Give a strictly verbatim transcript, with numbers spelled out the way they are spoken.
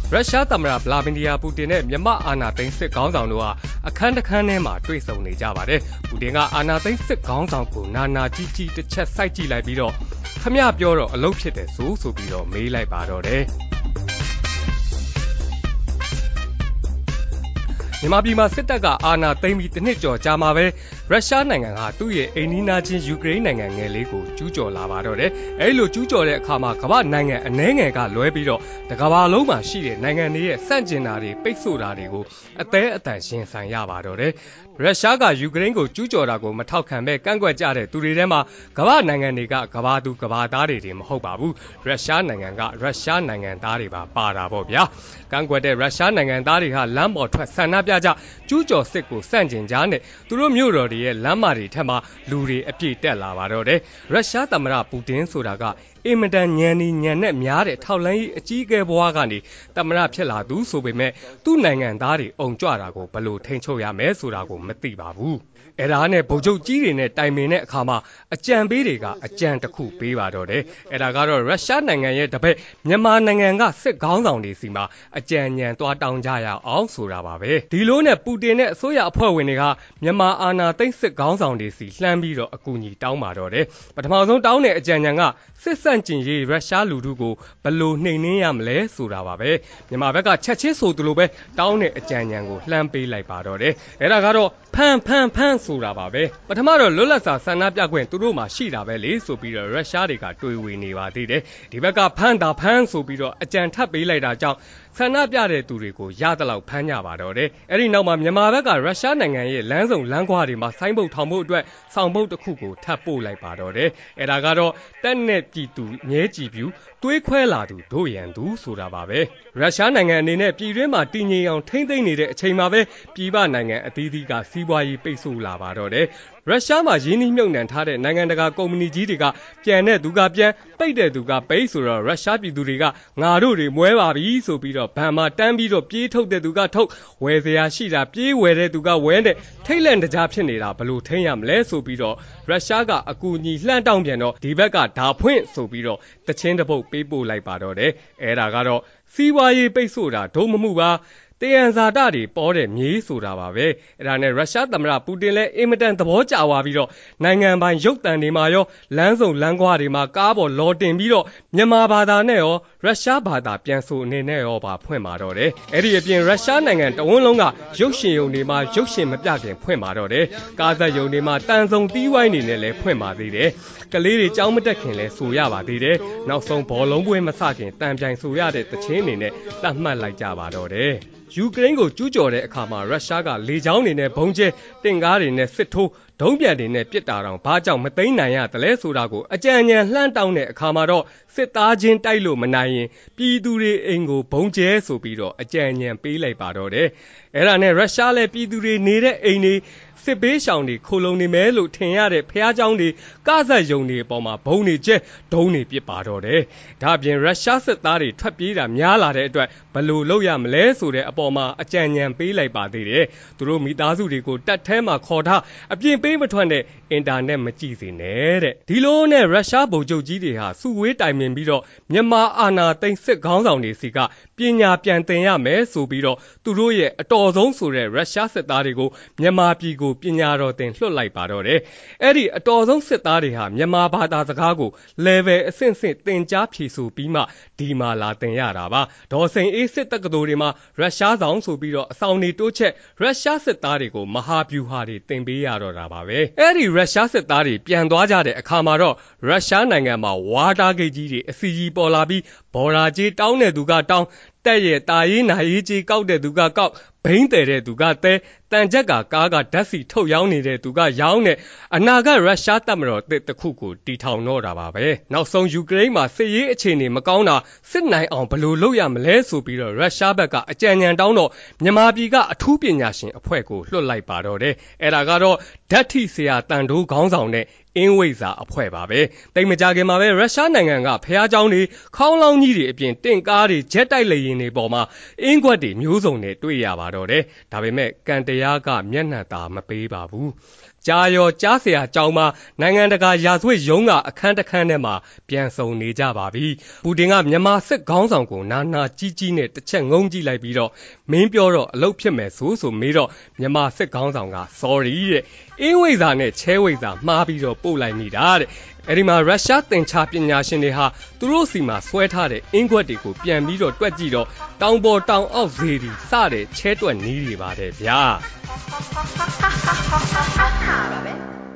ရုရှားသမ္မတဗလာဒီမီယာပူတင်နဲ့မြန်မာအာဏာသိမ်းစစ်ခေါင်းဆောင်တို့ဟာအခန်းတစ်ခန်းထဲမှာတွေ့ဆုံနေကြပါတယ်။ပူတင်ကအာဏာသိမ်းစစ်ခေါင်းဆောင်ကိုနာနာကြီးကြီးတစ်ချက်စိုက်ကြည့်လိုက်ပြီးတော့ခမရပြောတော့အလုပ်ဖြစ်တယ်ဆိုဆိုပြီးတော့မေးလိုက်ပါတော့တယ်။မြန်မာပြည်မှာစစ်တပ်ကအာဏာသိမ်းပြီးတစ်နှစ်ကျော်ကြာမှာပဲရုရှားနိုင်ငံကသူ့ရဲ့အိမ်နီးနားချင်းယူကရိန်းနိုင်ငံငယ်လေးကိုကျူးကျော်လာပါတော့တယ်။အဲဒီလိုကျူးကျော်တဲ့အခါမှာကမ္ဘာနိုင်ငံအနှဲငယ်ကလွဲပြီးတော့တကမ္ဘာလုံးမှာရှိတဲ့နိုင်ငံတွေရဲ့စန့်ကျင်တာတွေပိတ်ဆို့တာတွေကိုအသေးအတန်ရင်ဆိုင်ရပါတော့တယ်။ရုရှားကယူကရိန်းကိုကျူးကျော်တာကိုမထောက်ခံပဲကန့်ကွက်ကြတဲ့သူတွေထဲမှာကမ္ဘာနိုင်ငံတွေကကမ္ဘာသူကမ္ဘာသားတွေတွေမဟုတ်ပါဘူး။ရုရှားနိုင်ငံကရုရှားနိုင်ငံသားတွေပါပါတာပေါ့ဗျာ။ကန့်ကွက်တဲ့ရုရှားနိုင်ငံသားတွေဟာလမ်းပေါ်ထွက်ဆန္ဒပြကြကျူးကျော်စစ်ကိုစန့်ကျင်ကြနဲ့သူတို့မြို့တော်တွေရဲ့လမ်းမတွေထက်မှာလူတွေအပြည့်တက်လာပါတော့တယ်။ရုရှားသမ္မတပူတင်ဆိုတာကအင်မတန်ညံနေညံနဲ့များတဲ့ထောက်လှမ်းရေးအကြီးအကဲဘွားကနေသမ္မတဖြစ်လာသူဆိုပေမဲ့သူ့နိုင်ငံသားတွေအုံကြွတာကိုဘယ်လိုထိန်းချုပ်ရမယ်ဆိုတာကိုမသိပါဘူး။အဲ့ဒါနဲ့ဗိုလ်ချုပ်ကြီးတွေနဲ့တိုင်ပင်တဲ့အခါမှာအကြံပေးတွေကအကြံတစ်ခုပေးပါတော့တယ်။အဲ့ဒါကတော့ရုရှားနိုင်ငံရဲ့တပည့်မြန်မာနိုင်ငံကစစ်ခေါင်းဆောင်တွေစီမှာအကြံဉာဏ်သွားတောင်းကြရအောင်ဆိုတာပါပဲ။ဒီလိုနဲ့ပူတင်နဲ့အစိုးရအဖွဲ့ဝင်တွေကမြန်မာအာဏာသိမ်းစစ်ခေါင်းဆောင်တွေစီလှမ်းပြီးတော့အကူအညီတောင်းပါတော့တယ်။ပထမဆုံးတောင်းတဲ့အကြံဉာဏ်ကစစ်ဆန့်ကျင်ရေးရုရှားလူထုကိုဘယ်လိုနှိမ်နင်းရမလဲဆိုတာပါပဲမြန်မာဘက်ကချက်ချင်းဆိုသလိုပဲတောင်းတဲ့အကြံဉာဏ်ကိုလှမ်းပေးလိုက်ပါတော့တယ်အဲ့ဒါကတော့ဖန်ဖန်ဖန်ဆိုတာပါပဲပထမတော့လွတ်လပ်စွာဆန္ဒပြခွင့်သူတို့မှာရှိတာပဲလေဆိုပြီးတော့ရုရှားတွေကတွေးဝေနေပါသေးတယ်ဒီဘက်ကဖန်တာဖန်ဆိုပြီးတော့အကြံထပ်ပေးလိုက်တာကြောင့်ဆန္ဒပြတဲ့သူတွေကိုရသလောက်ဖမ်းကြပါတော့တယ်အဲ့ဒီနောက်မှာမြန်မာဘက်ကရုရှားနိုင်ငံရဲ့လမ်းစုံလမ်းခွတွေမှာဆိုင်းဘုတ်ထောင်ဖို့အတွက်ဆောင်ဘုတ်တစ်ခုကိုထပ်ပို့လိုက်ပါတော့တယ်အဲ့ဒါကတော့တက်နဲ့ပြည်သူမြဲကြည်ပြူတွေးခွဲလာသူတို့ရန်သူဆိုတာပါပဲရုရှားနိုင်ငံအနေနဲ့ပြည်တွင်းမှာတည်ငြိမ်အောင်ထိမ့်သိမ့်နေတဲ့အချိန်မှာပဲပြည်ပနိုင်ငံအသီးသီးကစီးပွားရေးပိတ်ဆို့လာပါတော့တယ်ရုရှားမှာရင်းနှီးမြှုပ်နှံထားတဲ့နိုင်ငံတကာကုမ္ပဏီကြီးတွေကပြန်တဲ့သူကပြန်ပိတ်တဲ့သူကပိတ်ဆိုတော့ရုရှားပြည်သူတွေကငါတို့တွေမွဲပါပြီဆိုပြီးတော့ဗန်မာတန်းပြီးတော့ပြေးထုတ်တဲ့သူကထုတ်ဝယ်စရာရှိတာပြေးဝယ်တဲ့သူကဝယ်တဲ့ထိတ်လန့်တကြားဖြစ်နေတာဘလို့ထိန်းရမလဲဆိုပြီးတော့ရုရှားကအကူအညီလှမ်းတောင်းပြန်တော့ဒီဘက်ကဓာဖွင့်ဆိုပြီးတော့တချင်းတစ်ပုတ်ပေးပို့လိုက်ပါတော့တယ်အဲ့ဒါကတော့စီးပွားရေးပိတ်ဆို့တာဒုမမှုပါတယံဇာတတွေပေါ်တဲ့မြေးဆိုတာပါပဲအဲ့ဒါနဲ့ရုရှားသမ္မတပူတင်လည်းအင်မတန်သဘောကျသွားပြီးတော့နိုင်ငံပိုင်ရုပ်သံတွေမှာရောလမ်းစုံလမ်းခွတွေမှာကားပေါ်လော်တင်ပြီးတော့မြန်မာဘာသာနဲ့ရောရုရှားဘာသာပြန်ဆိုအနေနဲ့ရောပါဖွင့်ပါတော့တယ်အဲ့ဒီအပြင်ရုရှားနိုင်ငံတဝန်းလုံးကရုပ်ရှင်ရုံတွေမှာရုပ်ရှင်မပြခင်ဖွင့်ပါတော့တယ်ကားဇက်ရုံတွေမှာတန်ဆုံတီးဝိုင်းနေနဲ့လည်းဖွင့်ပါသေးတယ်ကလေးတွေကြောင်းမတက်ခင်လဲဆိုရပါသေးတယ်နောက်ဆုံးဘောလုံးပွဲမစခင်တန်ပြိုင်ဆိုရတဲ့တခြင်းအနေနဲ့သတ်မှတ်လိုက်ကြပါတော့တယ်ယူကရိန်းကိုကျူးကျော်တဲ့အခါမှာရုရှားကလေကြောင်းတွေနဲ့ဘုံကျဲတင်ကားတွေနဲ့စစ်ထိုးဒုံးပြန်တွေနဲ့ပစ်တာတောင်ဘာကြောင့်မသိမ်းနိုင်ရသလဲဆိုတာကိုအကြံဉာဏ်လှမ်းတောင်းတဲ့အခါမှာတော့စစ်သားချင်းတိုက်လို့မနိုင်ရင်ပြည်သူတွေအိမ်ကိုဘုံကျဲဆိုပြီးတော့အကြံဉာဏ်ပေးလိုက်ပါတော့တယ်အဲ့ဒါနဲ့ရုရှားလည်းပြည်သူတွေနေတဲ့အိမ်တွေစစ်ဘေးရှောင်တွေခိုလုံနေမယ်လို့ထင်ရတဲ့ဖျားเจ้าတွေကဇက်ယုံတွေအပေါ်မှာဘုံတွေကျဲဒုံးတွေပစ်ပါတော့တယ်ဒါအပြင်ရုရှားစစ်သားတွေထွက်ပြေးတာများလာတဲ့အတွက်ဘယ်လိုလုပ်ရမလဲဆိုတဲ့အပေါ်မှာအကြံဉာဏ်ပေးလိုက်ပါသေးတယ်သူတို့မိသားစုတွေကိုတက်ထဲမှာခေါ်ထားအပြင်ပေးမထွက်နဲ့အင်တာနက်မကြည့်စေနဲ့တဲ့ဒီလိုနဲ့ရုရှားဗိုလ်ချုပ်ကြီးတွေဟာစုဝေးတိုင်ပင်ပြီးတော့မြန်မာအာဏာသိမ်းစစ်ခေါင်းဆောင်တွေစီကပညာပြန်သင်ရမယ်ဆိုပြီးတော့သူတို့ရဲ့အတော်ဆုံးဆိုတဲ့ရုရှားစစ်သားတွေကိုမြန်မာပြည်ကိုပညာတော်သင်လွှတ်လိုက်ပါတော့တယ်အဲ့ဒီအတော်ဆုံးစစ်သားတွေဟာမြန်မာဘာသာစကားကို level အဆင့်ဆင့်သင်ကြားဖြည့်ဆို့ပြီးမှဒီမှာလာသင်ရတာပါဒေါ်စိန်အေးစစ်တက္ကသိုလ်တွေမှာရုရှားဆောင်ဆိုပြီးတော့အဆောင်တွေတိုးချက်ရုရှားစစ်သားတွေကိုမဟာဗျူဟာတွေသင်ပေးရတော့တာပါပဲအဲ့ဒီရုရှားစစ်သားတွေပြန်သွားကြတဲ့အခါမှာတော့ရုရှားနိုင်ငံမှာဝါတာဂိတ်ကြီးတွေအစီကြီးပေါ်လာပြီးဘော်ဒါကြီးတောင်းတဲ့သူကတောင်းတက်ရဲ့တာရေးနာရေးကြီးကောက်တဲ့သူကကောက်ဘိန်းတယ်တဲ့သူကသဲတန်ချက်ကကားကဓာတ်စီထုတ်ရောင်းနေတဲ့သူကရောင်းတဲ့အနာဂတ်ရုရှားတပ်မတော်တစ်တစ်ခုကိုတီထောင်တော့တာပါပဲနောက်ဆုံးယူကရိန်းမှာစစ်ရေးအခြေအနေမကောင်းတာစစ်နိုင်အောင်ဘယ်လိုလုပ်ရမလဲဆိုပြီးတော့ရုရှားဘက်ကအကြံဉာဏ်တောင်းတော့မြန်မာပြည်ကအထူးပညာရှင်အဖွဲ့ကိုလွှတ်လိုက်ပါတော့တယ်အဲ့ဒါကတော့ဓာတ်ထိဆရာတန်တိုးခေါင်းဆောင်တဲ့အင်းဝိဇ္ဇာအဖွဲ့ပါပဲတိတ်မကြခင်မှာပဲရုရှားနိုင်ငံကဖျားเจ้าတွေခေါင်းလောင်းကြီးတွေအပြင်တင့်ကားတွေဂျက်တိုက်လေယာဉ်တွေပေါ်မှာအင်းခွက်တွေမျိုးစုံနဲ့တွေ့ရပါတော့တယ်ဒါပေမဲ့ကန်တရားကမျက်နှာသာမပေးပါဘူးကြာရောကြားเสียအကြောင်းမှာနိုင်ငံတကာရာဇဝတ်ရုံးကအခန်းတစ်ခန်းထဲမှာပြန်ဆုံနေကြပါပြီပူတင်ကမြန်မာစစ်ခေါင်းဆောင်ကိုနာနာကြီးကြီးနဲ့တစ်ချက်ငုံကြည့်လိုက်ပြီးတော့မင်းပြောတော့အလုပ်ဖြစ်မယ်ဆိုဆိုမေးတော့မြန်မာစစ်ခေါင်းဆောင်က sorry တဲ့အင်းဝိဇ္ဇာနဲ့ချဲဝိဇ္ဇာမှားပြီးတော့ပို့လိုက်မိတာတဲ့အဲ့ဒီမှာရုရှားသင်္ချာပညာရှင်တွေဟာသူတို့စီမှာဆွဲထားတဲ့အင်းခွက်တွေကိုပြန်ပြီးတော့တွက်ကြည့်တော့တောင်ပေါ်တောင်အောက်ဈေးတွေစတဲ့ချဲတွက်နီးတွေပါတယ်ဗျာ